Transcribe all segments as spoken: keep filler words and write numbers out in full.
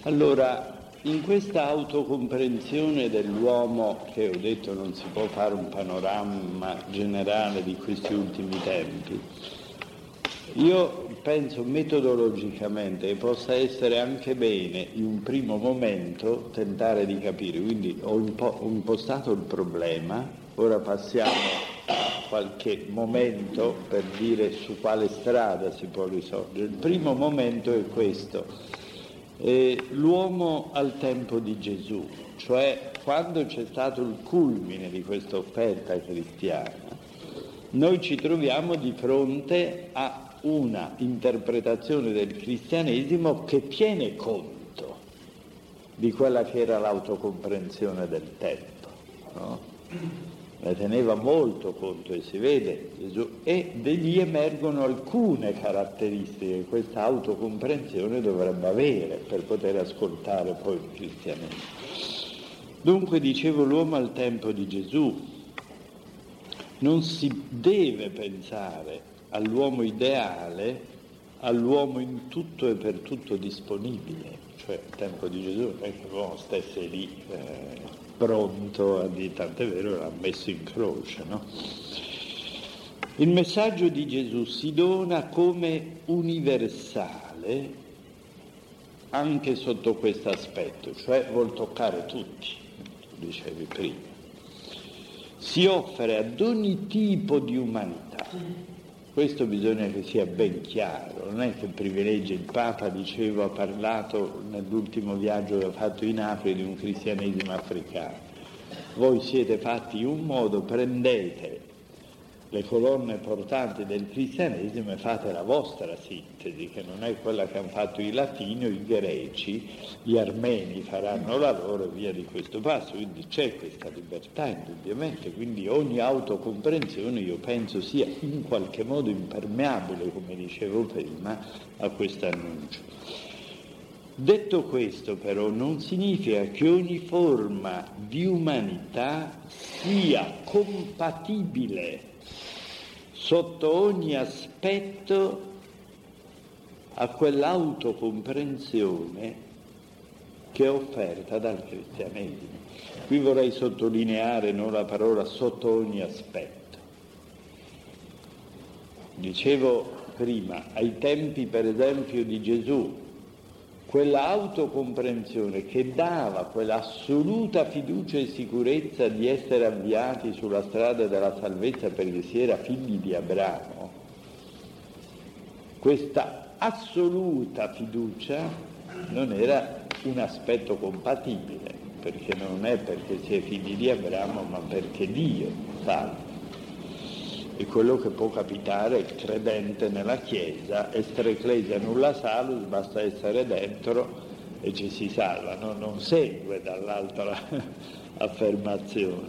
Allora, in questa autocomprensione dell'uomo, che ho detto non si può fare un panorama generale di questi ultimi tempi, io penso metodologicamente che possa essere anche bene in un primo momento tentare di capire. Quindi ho, impo- ho impostato il problema, ora passiamo a qualche momento per dire su quale strada si può risolvere. Il primo momento è questo: eh, l'uomo al tempo di Gesù, cioè quando c'è stato il culmine di questa offerta cristiana, noi ci troviamo di fronte a una interpretazione del cristianesimo che tiene conto di quella che era l'autocomprensione del tempo, no? Ne teneva molto conto, e si vede Gesù, e da lì emergono alcune caratteristiche che questa autocomprensione dovrebbe avere per poter ascoltare poi il cristianesimo. Dunque, dicevo, l'uomo al tempo di Gesù non si deve pensare all'uomo ideale, all'uomo in tutto e per tutto disponibile, cioè al tempo di Gesù non è che l'uomo stesse lì eh, pronto a dire, tant'è vero, l'ha messo in croce, no? Il messaggio di Gesù si dona come universale anche sotto questo aspetto, cioè vuol toccare tutti, tu dicevi prima. Si offre ad ogni tipo di umanità. Questo bisogna che sia ben chiaro, non è che privilegia. Il Papa, dicevo, ha parlato nell'ultimo viaggio che ha fatto in Africa di un cristianesimo africano. Voi siete fatti in un modo, prendete le colonne portanti del cristianesimo e fate la vostra sintesi, che non è quella che hanno fatto i latini o i greci, gli armeni faranno la loro e via di questo passo. Quindi c'è questa libertà indubbiamente, quindi ogni autocomprensione io penso sia in qualche modo impermeabile, come dicevo prima, a questo annuncio. Detto questo, però, non significa che ogni forma di umanità sia compatibile sotto ogni aspetto a quell'autocomprensione che è offerta dal cristianesimo. Qui vorrei sottolineare non la parola sotto ogni aspetto. Dicevo prima, ai tempi per esempio di Gesù, quella autocomprensione che dava quell'assoluta fiducia e sicurezza di essere avviati sulla strada della salvezza perché si era figli di Abramo, questa assoluta fiducia non era un aspetto compatibile, perché non è perché si è figli di Abramo, ma perché Dio salva. E quello che può capitare al credente nella Chiesa, estere ecclesia nulla salus, basta essere dentro e ci si salva, no? Non segue dall'altra affermazione.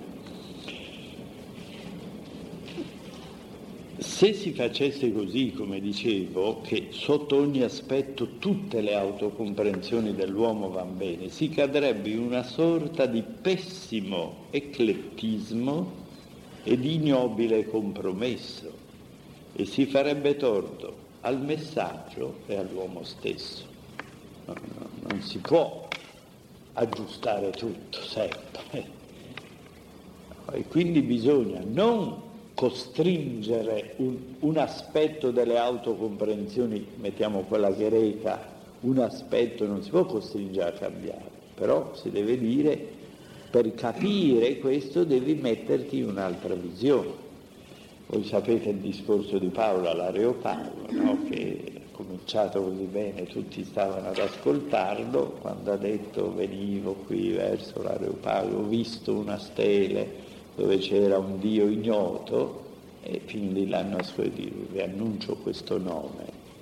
Se si facesse così, come dicevo, che sotto ogni aspetto tutte le autocomprensioni dell'uomo vanno bene, si cadrebbe in una sorta di pessimo eclettismo e di ignobile compromesso, e si farebbe torto al messaggio e all'uomo stesso. No, no, non si può aggiustare tutto sempre, e quindi bisogna non costringere un, un aspetto delle autocomprensioni, mettiamo quella greca, un aspetto non si può costringere a cambiare, però si deve dire: per capire questo devi metterti in un'altra visione. Voi sapete il discorso di Paolo all'Areopago, no? Che è cominciato così bene, tutti stavano ad ascoltarlo, quando ha detto: venivo qui verso l'Areopago, ho visto una stele dove c'era un Dio ignoto, e fin lì l'hanno ascoltato, vi annuncio questo nome,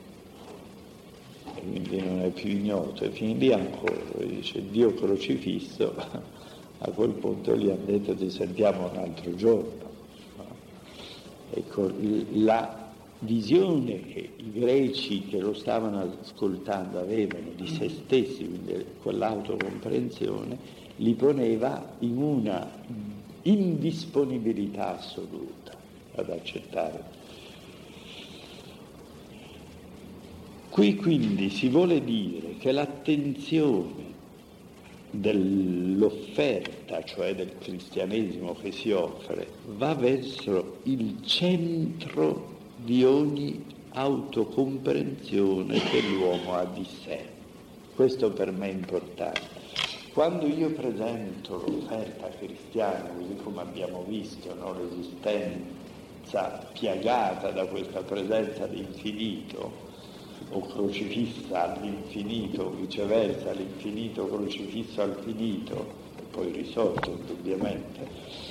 e quindi non è più ignoto, e fin lì ancora dice Dio crocifisso. A quel punto gli hanno detto: ti sentiamo un altro giorno. No? Ecco, la visione che i greci che lo stavano ascoltando avevano di se stessi, quindi quell'autocomprensione, li poneva in una indisponibilità assoluta ad accettare. Qui quindi si vuole dire che l'attenzione dell'offerta, cioè del cristianesimo che si offre, va verso il centro di ogni autocomprensione che l'uomo ha di sé. Questo per me è importante. Quando io presento l'offerta cristiana, così come abbiamo visto, no? L'esistenza piagata da questa presenza d'infinito, o crocifissa all'infinito, viceversa, l'infinito crocifisso al finito, e poi risorto indubbiamente.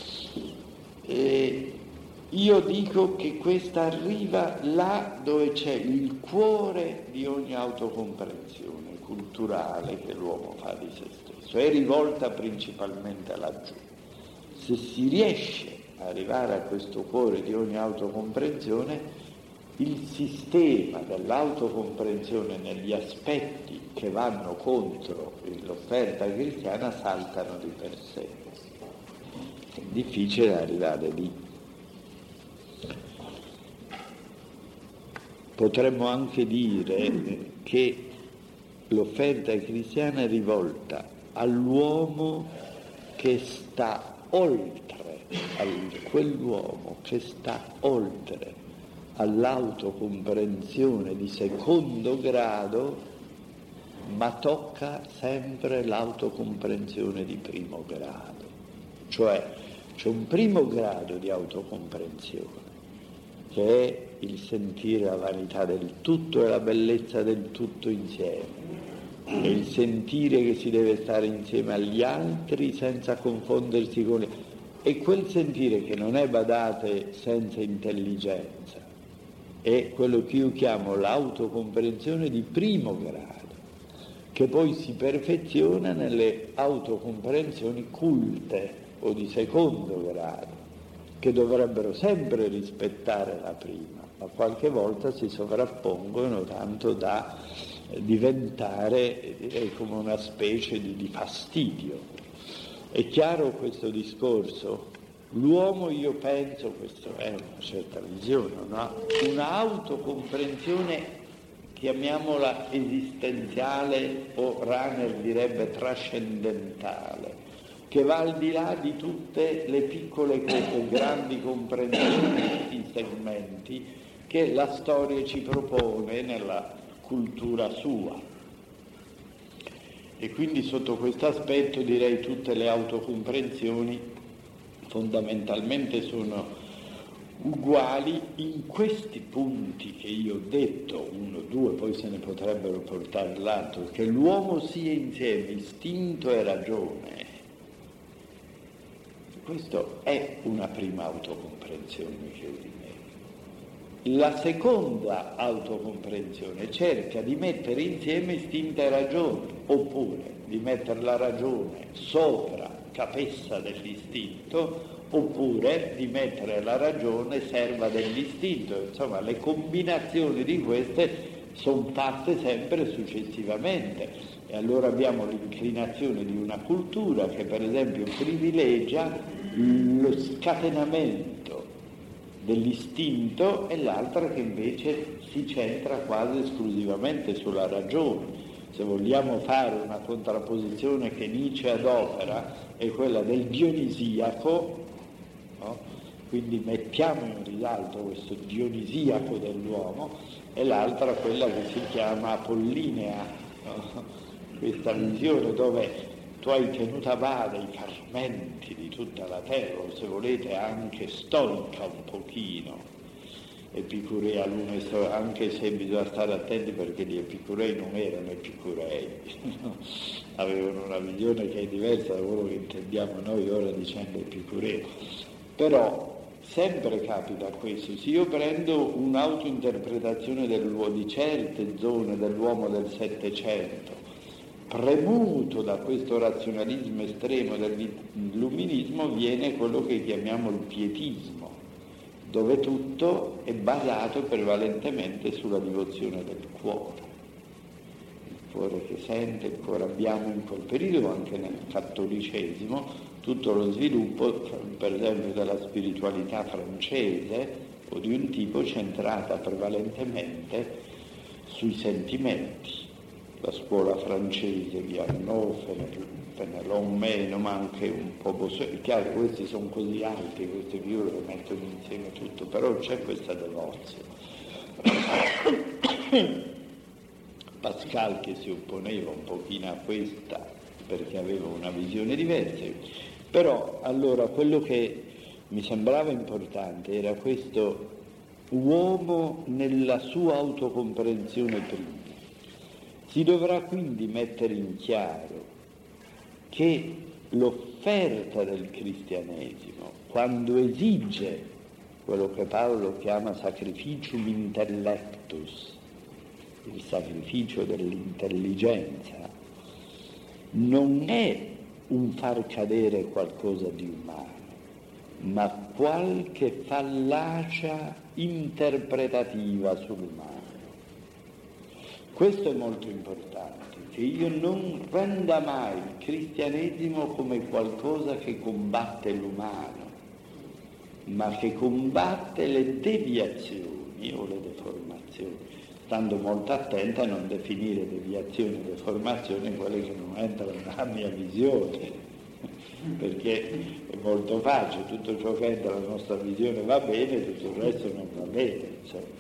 E io dico che questa arriva là dove c'è il cuore di ogni autocomprensione culturale che l'uomo fa di se stesso, è rivolta principalmente laggiù. Se si riesce ad arrivare a questo cuore di ogni autocomprensione, il sistema dell'autocomprensione negli aspetti che vanno contro l'offerta cristiana saltano di per sé. È difficile arrivare lì. Potremmo anche dire che l'offerta cristiana è rivolta all'uomo che sta oltre, a quell'uomo che sta oltre all'autocomprensione di secondo grado, ma tocca sempre l'autocomprensione di primo grado. Cioè c'è un primo grado di autocomprensione che è il sentire la vanità del tutto e la bellezza del tutto insieme, è il sentire che si deve stare insieme agli altri senza confondersi con gli altri, è quel sentire che non è, badate, senza intelligenza, è quello che io chiamo l'autocomprensione di primo grado, che poi si perfeziona nelle autocomprensioni culte o di secondo grado, che dovrebbero sempre rispettare la prima, ma qualche volta si sovrappongono tanto da diventare, direi, come una specie di, di fastidio. È chiaro questo discorso? L'uomo, io penso, questa è una certa visione, no? Una autocomprensione, chiamiamola esistenziale, o Rahner direbbe trascendentale, che va al di là di tutte le piccole e grandi comprensioni, tutti i segmenti che la storia ci propone nella cultura sua. E quindi sotto questo aspetto direi tutte le autocomprensioni fondamentalmente sono uguali in questi punti che io ho detto, uno, due, poi se ne potrebbero portare l'altro, che l'uomo sia insieme istinto e ragione. Questo è una prima autocomprensione che io di me. La seconda autocomprensione cerca di mettere insieme istinto e ragione, oppure di mettere la ragione sopra, capessa dell'istinto, oppure di mettere la ragione serva dell'istinto. Insomma, le combinazioni di queste sono fatte sempre successivamente. E allora abbiamo l'inclinazione di una cultura che per esempio privilegia lo scatenamento dell'istinto e l'altra che invece si centra quasi esclusivamente sulla ragione. Se vogliamo fare una contrapposizione che Nietzsche adopera è quella del dionisiaco, no? Quindi mettiamo in risalto questo dionisiaco dell'uomo, e l'altra quella che si chiama apollinea, no? Questa visione dove tu hai tenuto a bada i fermenti di tutta la terra, o se volete anche stoica un pochino, epicurea, anche se bisogna stare attenti perché gli epicurei non erano epicurei, no? Avevano una visione che è diversa da quello che intendiamo noi ora dicendo epicureo. Però sempre capita questo, se io prendo un'autointerpretazione di certe zone dell'uomo del Settecento, premuto da questo razionalismo estremo dell'illuminismo, viene quello che chiamiamo il pietismo, dove tutto è basato prevalentemente sulla devozione del cuore, il cuore che sente, il cuore. Abbiamo in quel periodo, anche nel cattolicesimo, tutto lo sviluppo, per esempio, della spiritualità francese o di un tipo centrata prevalentemente sui sentimenti, la scuola francese di Arnaud, Fenelon meno, ma anche un po' Bossuet. È chiaro, questi sono così alti, queste figure che mettono insieme tutto, però c'è questa devozione. Pascal che si opponeva un pochino a questa perché aveva una visione diversa, però allora quello che mi sembrava importante era questo uomo nella sua autocomprensione prima. Si dovrà quindi mettere in chiaro che l'offerta del cristianesimo, quando esige quello che Paolo chiama sacrificium intellectus, il sacrificio dell'intelligenza, non è un far cadere qualcosa di umano, ma qualche fallacia interpretativa sull'umano. Questo è molto importante, che io non renda mai il cristianesimo come qualcosa che combatte l'umano, ma che combatte le deviazioni o le deformazioni, stando molto attenta a non definire deviazioni e deformazioni quelle che non entrano nella mia visione, perché è molto facile, tutto ciò che entra nella nostra visione va bene, tutto il resto non va bene, insomma.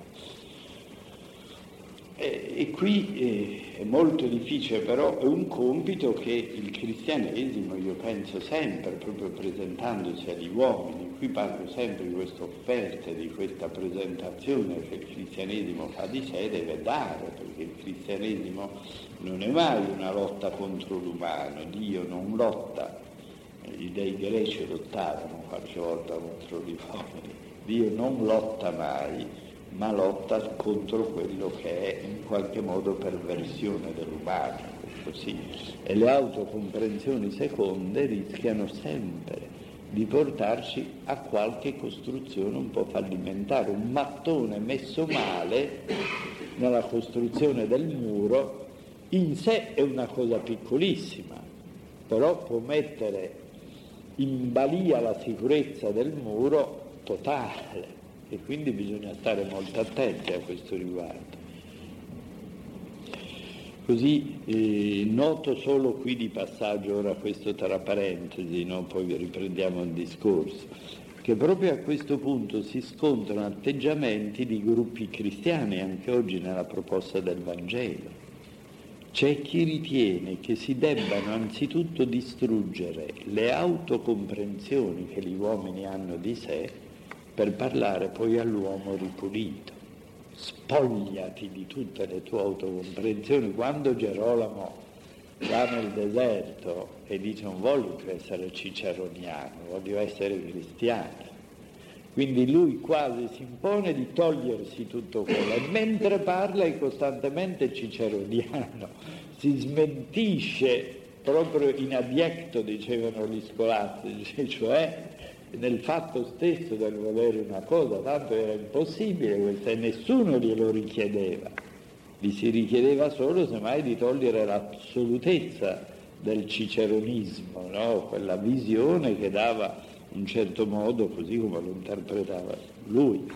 E, e qui eh, è molto difficile, però è un compito che il cristianesimo, io penso sempre, proprio presentandosi agli uomini, qui parlo sempre di questa offerta, di questa presentazione che il cristianesimo fa di sé, deve dare, perché il cristianesimo non è mai una lotta contro l'umano, Dio non lotta, gli dei greci lottavano qualche volta contro gli uomini, Dio non lotta mai, ma lotta contro quello che è in qualche modo perversione dell'umano, così. E le autocomprensioni seconde rischiano sempre di portarci a qualche costruzione un po' fallimentare. Un mattone messo male nella costruzione del muro in sé è una cosa piccolissima, però può mettere in balia la sicurezza del muro totale. E quindi bisogna stare molto attenti a questo riguardo. Così eh, noto solo qui di passaggio, ora questo tra parentesi, no? Poi riprendiamo il discorso, che proprio a questo punto si scontrano atteggiamenti di gruppi cristiani anche oggi nella proposta del Vangelo. C'è chi ritiene che si debbano anzitutto distruggere le autocomprensioni che gli uomini hanno di sé per parlare poi all'uomo ripulito. Spogliati di tutte le tue autocomprensioni. Quando Gerolamo va nel deserto e dice non voglio più essere ciceroniano, voglio essere cristiano, quindi lui quasi si impone di togliersi tutto quello, e mentre parla è costantemente ciceroniano, si smentisce proprio in abiecto, dicevano gli scolastici, cioè nel fatto stesso del volere una cosa, tanto era impossibile questo e nessuno glielo richiedeva, gli si richiedeva solo semmai di togliere l'assolutezza del ciceronismo, no? Quella visione che dava un certo modo così come lo interpretava lui.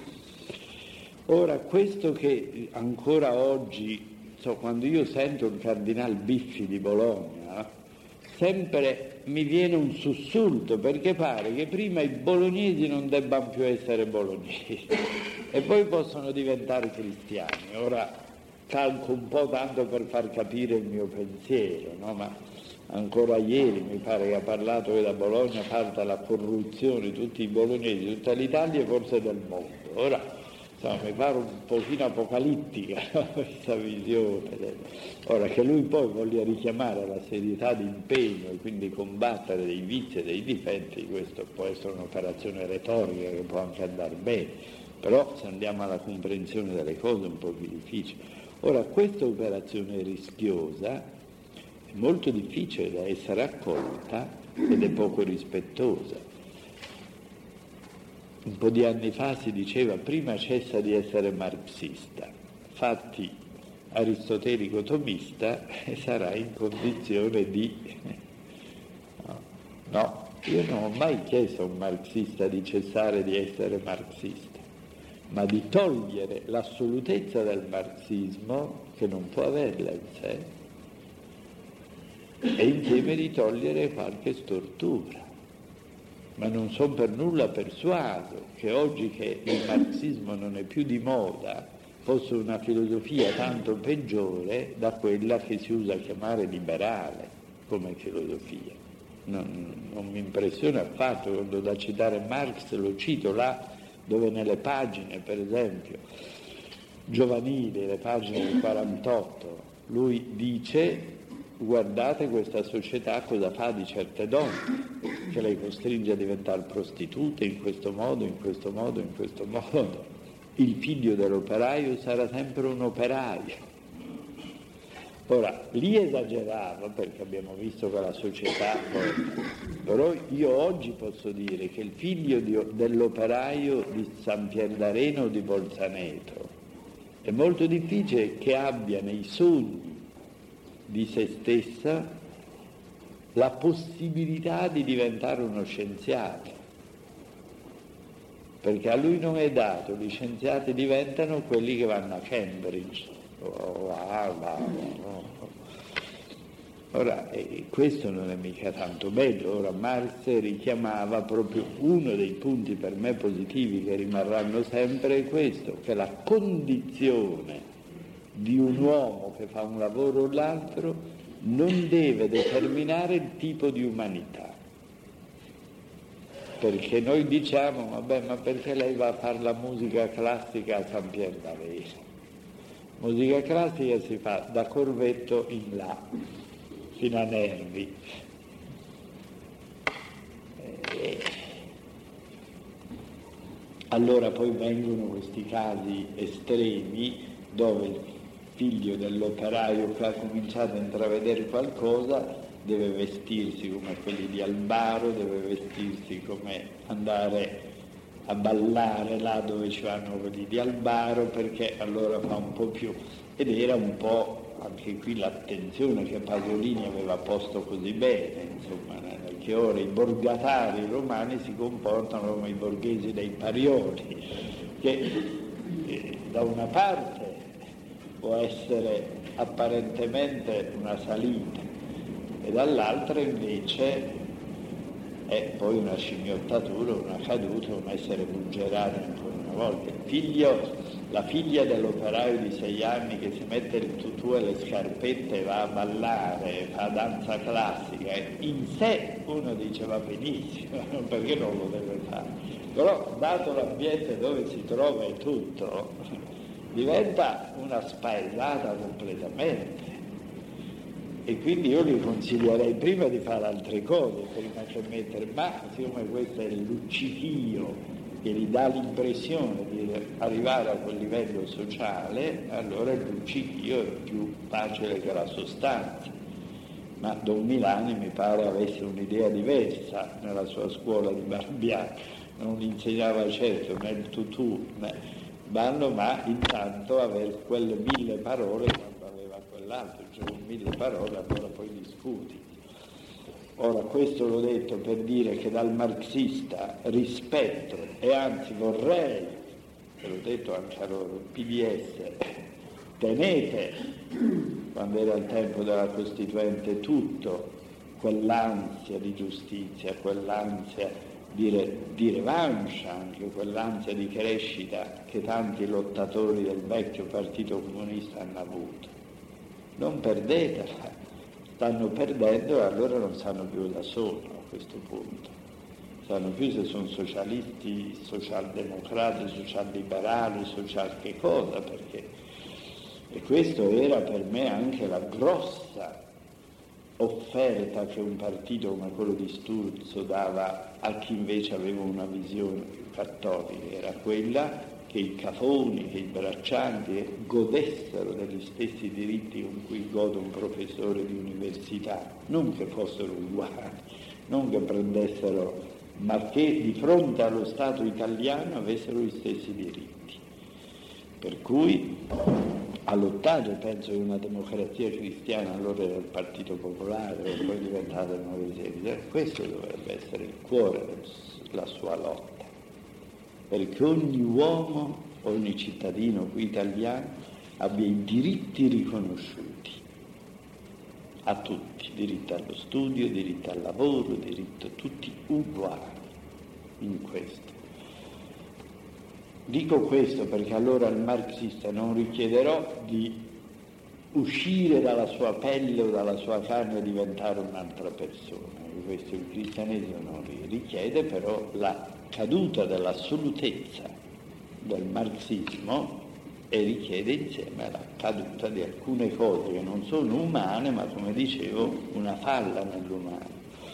Ora questo che ancora oggi, so, quando io sento il cardinal Biffi di Bologna, sempre mi viene un sussulto, perché pare che prima i bolognesi non debbano più essere bolognesi e poi possono diventare cristiani. Ora calco un po' tanto per far capire il mio pensiero, no? Ma ancora ieri mi pare che ha parlato che da Bologna parta la corruzione, tutti i bolognesi, tutta l'Italia e forse del mondo. Ora insomma, mi pare un pochino apocalittica questa visione. Ora che lui poi voglia richiamare la serietà di impegno e quindi combattere dei vizi e dei difetti, questo può essere un'operazione retorica che può anche andare bene, però se andiamo alla comprensione delle cose è un po' più difficile. Ora questa operazione rischiosa è molto difficile da essere accolta ed è poco rispettosa. Un po' di anni fa si diceva prima cessa di essere marxista, fatti aristotelico tomista e sarai in condizione di... No, no, io non ho mai chiesto a un marxista di cessare di essere marxista. ma di togliere l'assolutezza del marxismo, che non può averla in sé, e insieme di togliere qualche stortura. Ma non sono per nulla persuaso che oggi che il marxismo non è più di moda fosse una filosofia tanto peggiore da quella che si usa chiamare liberale come filosofia. Non, non mi impressiona affatto quando da citare Marx lo cito là dove nelle pagine, per esempio, giovanili, le pagine del quarantotto, lui dice: guardate questa società cosa fa di certe donne, che lei costringe a diventare prostitute in questo modo, in questo modo, in questo modo. Il figlio dell'operaio sarà sempre un operaio. Ora, lì esagerava perché abbiamo visto che la società, però io oggi posso dire che il figlio di, dell'operaio di San Pierdareno o di Bolzaneto è molto difficile che abbia nei sogni di se stessa la possibilità di diventare uno scienziato, perché a lui non è dato. Gli scienziati diventano quelli che vanno a Cambridge o a Harvard. Ora, eh, questo non è mica tanto bello. Ora, Marx richiamava proprio uno dei punti per me positivi che rimarranno sempre, è questo, che la condizione di un uomo che fa un lavoro o l'altro non deve determinare il tipo di umanità. Perché noi diciamo, vabbè, ma perché lei va a fare la musica classica a San Pierdareno? Musica classica si fa da Corvetto in là, fino a Nervi. E allora poi vengono questi casi estremi dove il figlio dell'operaio che ha cominciato a intravedere qualcosa deve vestirsi come quelli di Albaro, deve vestirsi come andare a ballare là dove ci vanno quelli di Albaro, perché allora fa un po' più. Ed era un po' anche qui l'attenzione che Pasolini aveva posto così bene, insomma, che ora i borgatari romani si comportano come i borghesi dei Parioli, che eh, da una parte può essere apparentemente una salita e dall'altra invece è poi una scimmiottatura, una caduta, un essere buggerato ancora una volta. Il figlio, la figlia dell'operaio di sei anni che si mette il tutù e le scarpette e va a ballare, fa danza classica, in sé uno dice va benissimo, perché non lo deve fare? Però dato l'ambiente dove si trova e tutto, diventa una spaesata completamente. E quindi io gli consiglierei prima di fare altre cose, prima che mettere, ma siccome questo è il luccichio che gli dà l'impressione di arrivare a quel livello sociale, allora il luccichio è più facile che la sostanza. Ma Don Milani mi pare avesse un'idea diversa nella sua scuola di Barbiani, non insegnava certo né il tutù né ballo, ma intanto avere quelle mille parole quando aveva quell'altro, cioè mille parole, allora poi discuti. Ora questo l'ho detto per dire che dal marxista rispetto, e anzi vorrei, e l'ho detto anche a loro, il P D S, tenete, quando era il tempo della Costituente, tutto, quell'ansia di giustizia, quell'ansia di, di revanche, anche quell'ansia di crescita che tanti lottatori del vecchio Partito Comunista hanno avuto. Non perdetela, stanno perdendo e allora non sanno più da solo a questo punto. Sanno più se sono socialisti, socialdemocratici, socialliberali, social che cosa, perché e questo era per me anche la grossa offerta che un partito come quello di Sturzo dava a chi invece aveva una visione più cattolica, era quella che i cafoni, che i braccianti godessero degli stessi diritti con cui gode un professore di università, non che fossero uguali, non che prendessero, ma che di fronte allo Stato italiano avessero gli stessi diritti. Per cui ha lottato, penso che una democrazia cristiana, allora era il Partito Popolare, e poi è diventata il Nuovo Esecutivo, questo dovrebbe essere il cuore della sua lotta, perché ogni uomo ogni cittadino qui italiano abbia i diritti riconosciuti a tutti, diritto allo studio, diritto al lavoro, diritto a tutti uguali in questo. Dico questo perché allora il marxista non richiederò di uscire dalla sua pelle o dalla sua carne e diventare un'altra persona. Questo il cristianesimo non richiede, però la caduta dell'assolutezza del marxismo e richiede insieme la caduta di alcune cose che non sono umane, ma come dicevo una falla nell'umano.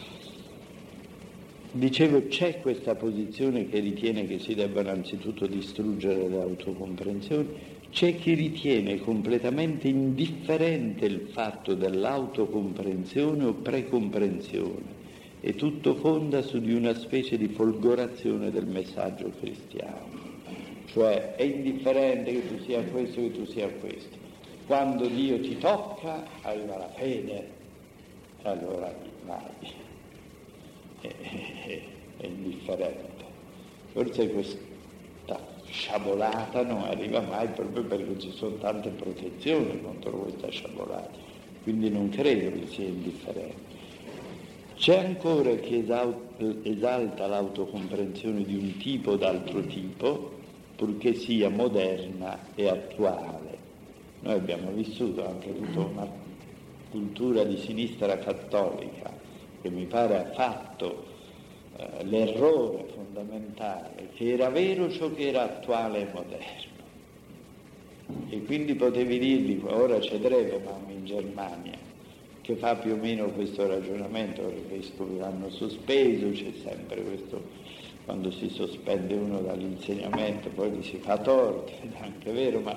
Dicevo, c'è questa posizione che ritiene che si debbano anzitutto distruggere le autocomprensioni, c'è chi ritiene completamente indifferente il fatto dell'autocomprensione o precomprensione e tutto fonda su di una specie di folgorazione del messaggio cristiano. Cioè è indifferente che tu sia questo, che tu sia questo. Quando Dio ti tocca, arriva la fede, e allora vai. È, è, è indifferente. Forse questa sciabolata non arriva mai proprio perché ci sono tante protezioni contro questa sciabolata. Quindi non credo che sia indifferente. C'è ancora chi esalta l'autocomprensione di un tipo o d'altro tipo, purché sia moderna e attuale. Noi abbiamo vissuto anche tutta una cultura di sinistra cattolica che mi pare ha fatto eh, l'errore fondamentale che era vero ciò che era attuale e moderno. E quindi potevi dirgli, ora c'è Drevemann in Germania, che fa più o meno questo ragionamento, i vescovi l'hanno sospeso, c'è sempre questo... Quando si sospende uno dall'insegnamento poi gli si fa torto, è anche vero, ma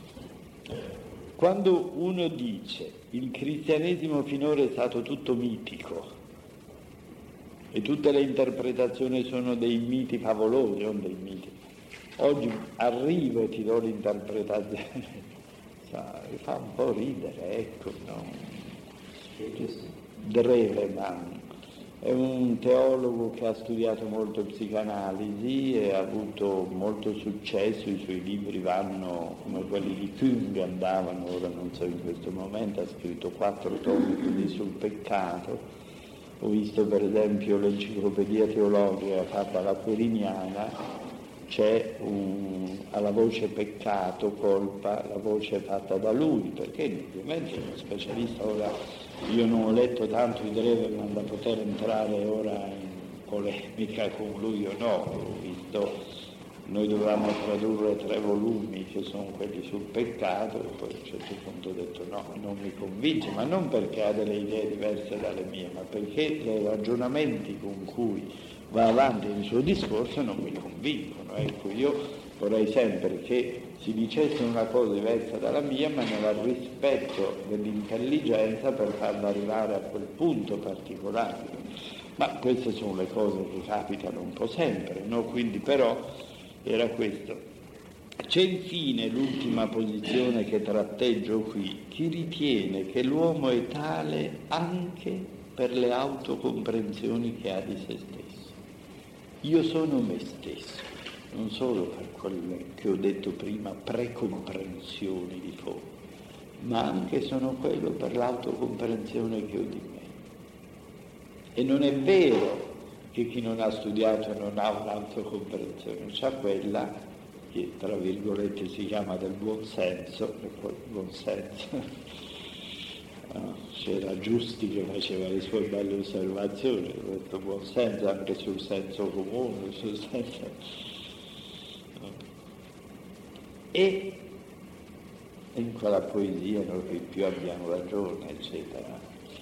quando uno dice il cristianesimo finora è stato tutto mitico e tutte le interpretazioni sono dei miti favolosi, non dei miti, oggi arrivo e ti do l'interpretazione, fa un po' ridere, ecco, no? Drevemann è un teologo che ha studiato molto psicanalisi e ha avuto molto successo, i suoi libri vanno come quelli di Küng andavano, ora non so in questo momento, ha scritto quattro tomi sul peccato, ho visto per esempio l'enciclopedia teologica fatta alla Quiriniana, c'è un, alla voce peccato, colpa, la voce fatta da lui, perché ovviamente è uno specialista. Ora io non ho letto tanto di Drevemann da poter entrare ora in polemica con lui o no, ho visto, noi dovevamo tradurre tre volumi che sono quelli sul peccato e poi a un certo punto ho detto no, non mi convince, ma non perché ha delle idee diverse dalle mie, ma perché i ragionamenti con cui va avanti il suo discorso non mi convincono. Ecco, io vorrei sempre che si dicesse una cosa diversa dalla mia, ma nel rispetto dell'intelligenza per farla arrivare a quel punto particolare. Ma queste sono le cose che capitano un po' sempre, no? Quindi però era questo. C'è infine l'ultima posizione che tratteggio qui, chi ritiene che l'uomo è tale anche per le autocomprensioni che ha di se stesso. Io sono me stesso, non solo per quelle che ho detto prima, precomprensioni di fondo, ma anche sono quello per l'autocomprensione che ho di me. E non è vero che chi non ha studiato non ha un'autocomprensione, c'ha quella che tra virgolette si chiama del buon senso, e poi buon senso. No, c'era Giusti che faceva le sue belle osservazioni, questo buon senso anche sul senso comune, sul senso... E in quella poesia noi che più abbiamo ragione, eccetera.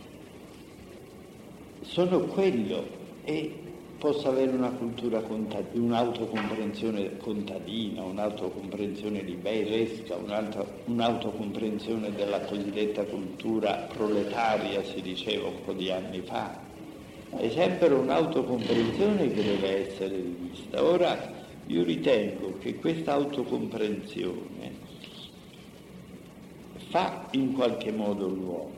Sono quello e posso avere una cultura contadina, un'autocomprensione contadina, un'autocomprensione liberesca, un'autocomprensione della cosiddetta cultura proletaria, si diceva un po' di anni fa. È sempre un'autocomprensione che deve essere rivista. Ora, io ritengo che questa autocomprensione fa in qualche modo l'uomo,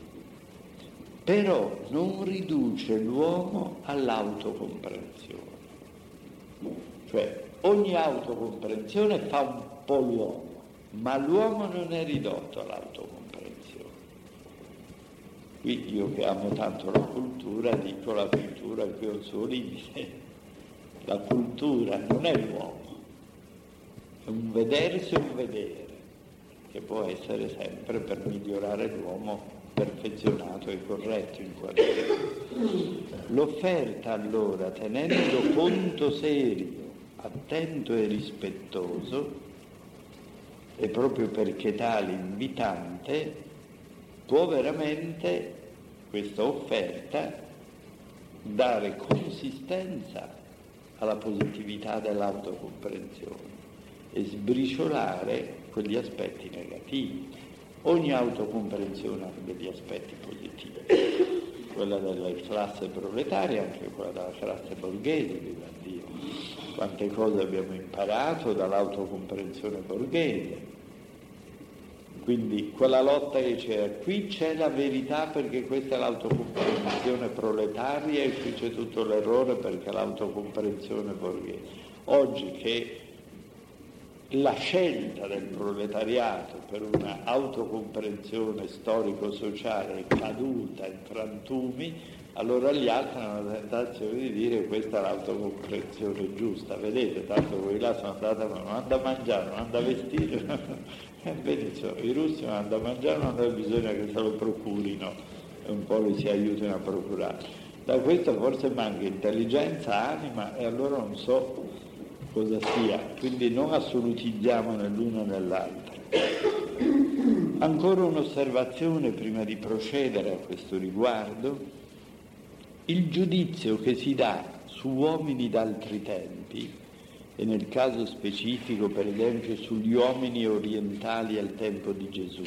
però non riduce l'uomo all'autocomprensione. Cioè, ogni autocomprensione fa un po' l'uomo, ma l'uomo non è ridotto all'autocomprensione. Qui io che amo tanto la cultura, dico la cultura qui è un suo limite. La cultura non è l'uomo, è un vedersi e un vedere, che può essere sempre per migliorare l'uomo perfezionato e corretto in qualche modo. L'offerta allora, tenendo conto serio, attento e rispettoso, e proprio perché tale invitante, può veramente questa offerta dare consistenza alla positività dell'autocomprensione e sbriciolare quegli aspetti negativi. Ogni autocomprensione ha degli aspetti positivi, quella della classe proletaria, anche quella della classe borghese, viva Dio. Quante cose abbiamo imparato dall'autocomprensione borghese. Quindi quella lotta che c'era, qui c'è la verità perché questa è l'autocomprensione proletaria e qui c'è tutto l'errore perché è l'autocomprensione borghese. Oggi che la scelta del proletariato per una autocomprensione storico-sociale è caduta in frantumi, allora gli altri hanno la tentazione di dire questa è l'autocomprensione giusta. Vedete, tanto quelli là sono andati, non hanno da mangiare, non hanno da vestire. E benissimo, i russi non hanno da mangiare, non hanno bisogno che se lo procurino e un po' li si aiutino a procurare. Da questo forse manca intelligenza, anima, e allora non so cosa sia, quindi non assolutizziamo nell'uno nell'altro. Ancora un'osservazione prima di procedere a questo riguardo: il giudizio che si dà su uomini d'altri tempi, e nel caso specifico per esempio sugli uomini orientali al tempo di Gesù.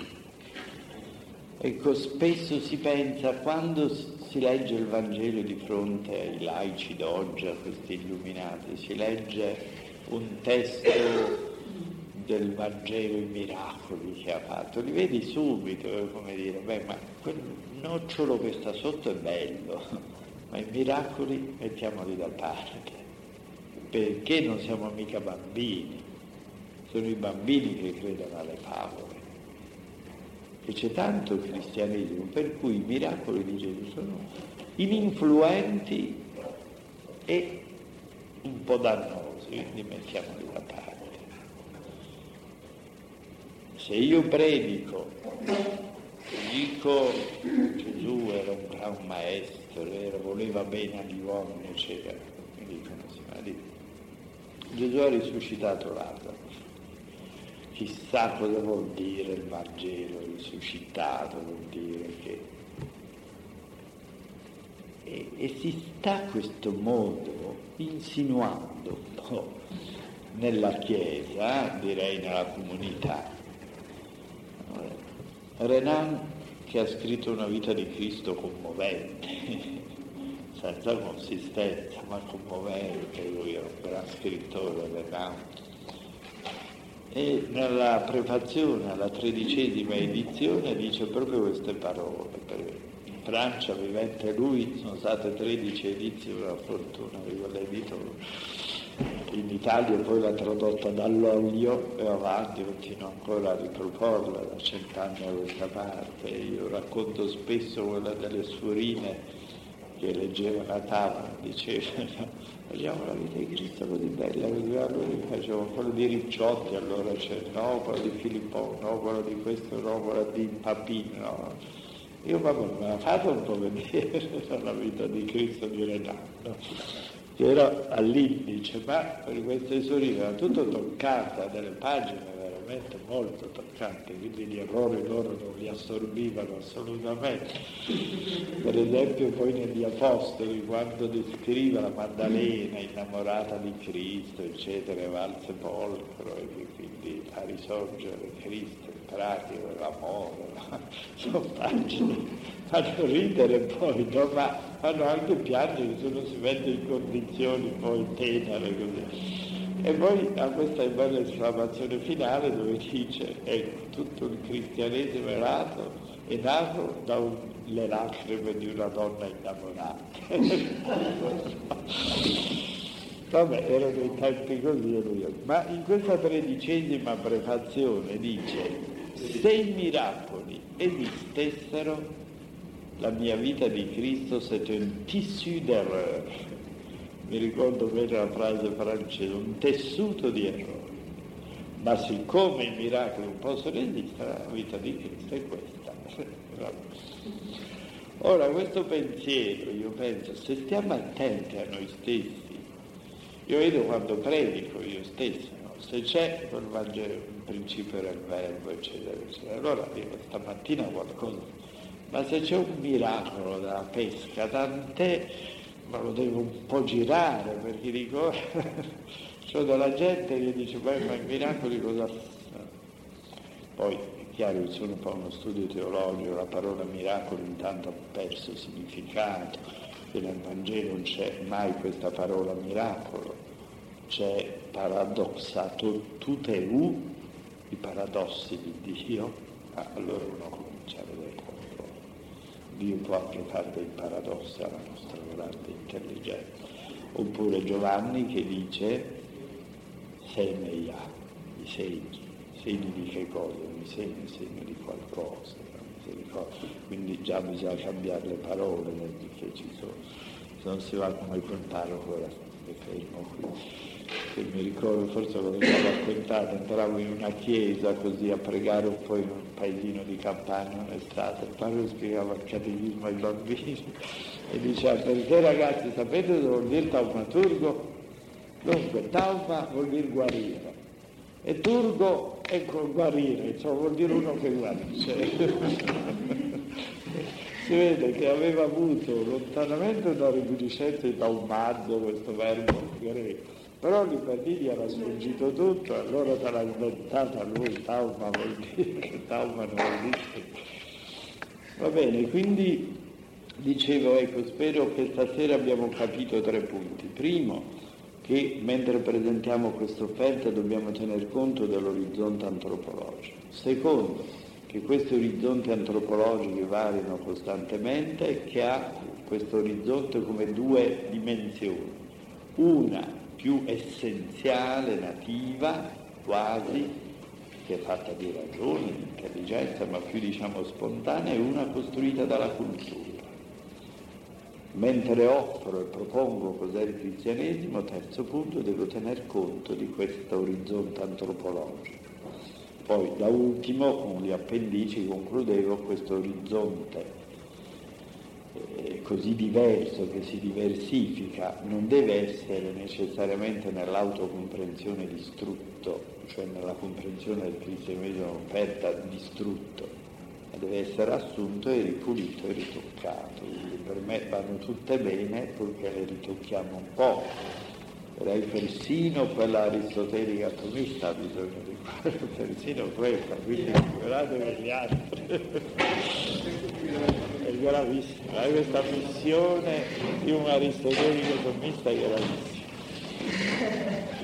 Ecco, spesso si pensa, quando si legge il Vangelo di fronte ai laici d'oggi, a questi illuminati, si legge un testo del Vangelo, i miracoli che ha fatto, li vedi subito, come dire, beh, ma quel nocciolo che sta sotto è bello, ma i miracoli mettiamoli da parte. Perché non siamo mica bambini, sono i bambini che credono alle favole. E c'è tanto cristianesimo per cui i miracoli di Gesù sono ininfluenti e un po' dannosi, quindi mettiamoli da parte. Se io predico, dico Gesù era un gran maestro, era, voleva bene agli uomini, eccetera, mi dicono sì, ma dico, Gesù ha risuscitato Lazzaro. Chissà cosa vuol dire il Vangelo risuscitato, vuol dire che... E, e si sta a questo modo insinuando un po' nella Chiesa, direi nella comunità. Renan, che ha scritto una vita di Cristo commovente, senza consistenza, ma commovente, lui è un gran scrittore, Renan. E nella prefazione alla tredicesima edizione dice proprio queste parole. In Francia, vivente lui, sono state tredici edizioni, una fortuna di quell'editore. In Italia poi l'ha tradotta dall'olio e avanti, continuo ancora a riproporla da cent'anni a questa parte. Io racconto spesso quella delle suorine che leggevano a tavola, dicevano facciamo la vita di Cristo così bella, così allora facevo quello di Ricciotti, allora c'è no, quello di Filippo, no, quello di questo, no, quello di Papino, no. Io proprio me la fate un po' vedere la vita di Cristo di Renato, che era all'indice, ma per queste sorelle era tutto toccata, delle pagine veramente molto toccanti, quindi gli errori loro non li assorbivano assolutamente. Per esempio poi negli Apostoli, quando descrive la Maddalena innamorata di Cristo, eccetera, va al sepolcro e quindi fa risorgere Cristo in pratica, l'amore, no? Sono pagine, fanno ridere poi, no? Ma fanno anche piangere se uno si mette in condizioni poi tenere così. E poi ha questa bella esclamazione finale dove dice, ecco, tutto il cristianesimo è nato, è nato dalle lacrime di una donna innamorata. Vabbè, erano dei tempi così, ma in questa tredicesima prefazione dice: se i miracoli esistessero, la mia vita di Cristo c'est un tissu d'erreur. Mi ricordo bene la frase francese, un tessuto di errori. Ma siccome i miracoli non possono esistere, la vita di Cristo è questa. Ora, questo pensiero, io penso, se stiamo attenti a noi stessi, io vedo quando predico io stesso, no? Se c'è quel Vangelo, il principio era il verbo, eccetera, eccetera, allora dico stamattina qualcosa, ma se c'è un miracolo della pesca, tant'è, ma lo devo un po' girare, perché dico, c'ho della gente che dice, ma i miracoli cosa... Poi è chiaro che sono un po' uno studio teologico, la parola miracolo intanto ha perso significato, che nel Vangelo non c'è mai questa parola miracolo, c'è paradoxato tuteu, i paradossi di Dio, ah, allora uno comincia a vedere qualcosa. Dio può anche fare dei paradossi alla nostra grande intelligenza. Oppure Giovanni che dice semeia, i segni, segni di che cosa? I segni, segni di qualcosa. Quindi già bisogna cambiare le parole che ci sono, se non si va come quel parroco ora mi fermo qui, che mi ricordo forse lo avevo raccontato, entravo in una chiesa così a pregare un po' in un paesino di campagna un'estate, il parroco spiegava il catechismo ai bambini e diceva: perché ragazzi sapete cosa vuol dire taumaturgo? Dunque tauma vuol dire guarire e turgo è guarire, cioè vuol dire uno che guarisce. Si vede che aveva avuto lontanamente una reminiscenza di taumazzo, questo verbo greco, però lì per lì gli era sfuggito tutto, allora se l'ha inventata lui, tauma vuol dire che tauma non esiste. Va bene, quindi dicevo, ecco, spero che stasera abbiamo capito tre punti. Primo, che mentre presentiamo questa offerta dobbiamo tener conto dell'orizzonte antropologico. Secondo, che questi orizzonti antropologici variano costantemente e che ha questo orizzonte come due dimensioni, una più essenziale, nativa, quasi, che è fatta di ragione, di intelligenza, ma più diciamo spontanea, e una costruita dalla cultura. Mentre offro e propongo cos'è il cristianesimo, terzo punto, devo tener conto di questo orizzonte antropologico. Poi da ultimo, con gli appendici, concludevo questo orizzonte eh, così diverso, che si diversifica, non deve essere necessariamente nell'autocomprensione distrutto, cioè nella comprensione del cristianesimo offerta distrutto, ma deve essere assunto e ripulito e ritoccato. Quindi per me vanno tutte bene, purché le ritocchiamo un po'. Direi persino quella aristotelica atomista ha bisogno di fare, persino questa, quindi figuratevi gli altri. È gravissima, hai questa missione di un aristotelico atomista che è gravissima.